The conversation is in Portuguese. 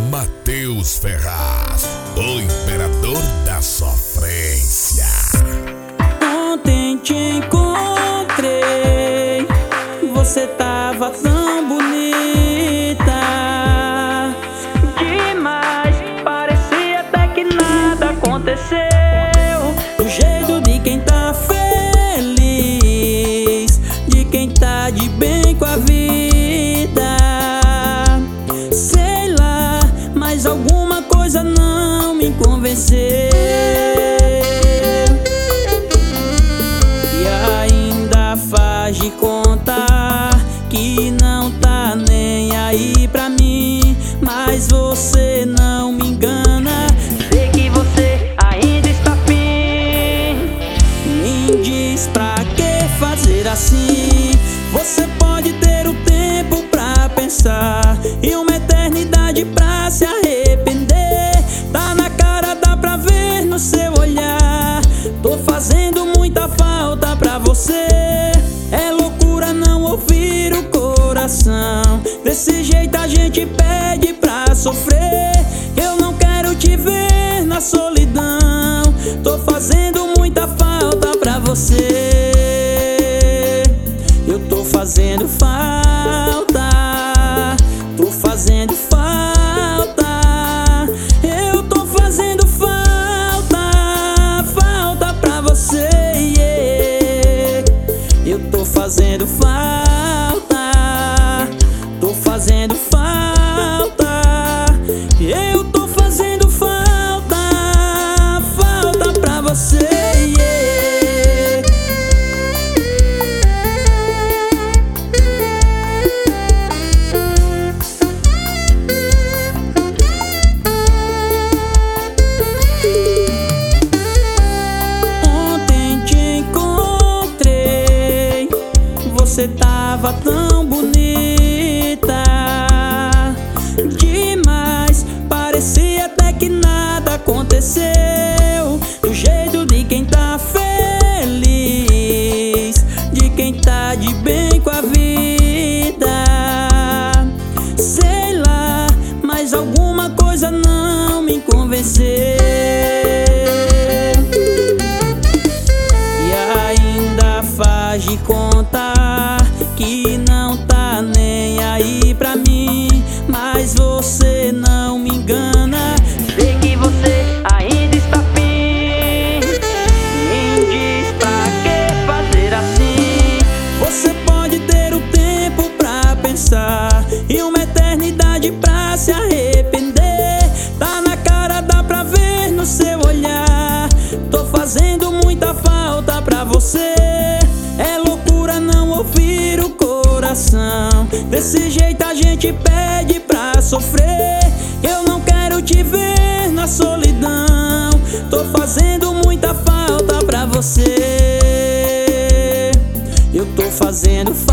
Matheus Ferraz, o imperador da sofrência. Ontem te encontrei, você tava tão bonita demais, parecia até que nada aconteceu. Do jeito de quem tá feliz, de quem tá de bem com a vida. Sei lá, mas alguma coisa não me convenceu. E ainda faz de conta que não tá nem aí pra mim, mas você não me engana. Sei que você ainda está afim. Me diz pra que fazer assim? Você pode ter o tempo pra pensar e uma eternidade pra se arrepender. Tá na cara, dá pra ver no seu olhar. Tô fazendo muita falta pra você. É loucura não ouvir o coração. Desse jeito a gente pede pra sofrer. Eu não quero te ver na solidão. Tô fazendo muita falta pra você. Eu tô fazendo falta. Tô fazendo falta. Eu tô fazendo falta. Falta pra você, yeah. Eu tô fazendo falta. Tô fazendo falta. Eu tô fazendo falta. Falta pra você, yeah. Você tava tão bonita demais, parecia até que nada aconteceu. Do jeito de quem tá feliz, de quem tá de bem com a vida. Sei lá, mas alguma coisa não me convenceu. E ainda faz de conta que não tá nem aí pra mim, mas você não me engana. Sei que você ainda está afim. Me diz pra que fazer assim? Você pode ter o tempo pra pensar e uma eternidade pra se arrepender. Tá na cara, dá pra ver no seu olhar. Tô fazendo muita falta pra você. É loucura não ouvir o coração. Desse jeito a gente pede pra sofrer. Eu não quero te ver na solidão. Tô fazendo muita falta pra você. Eu tô fazendo falta.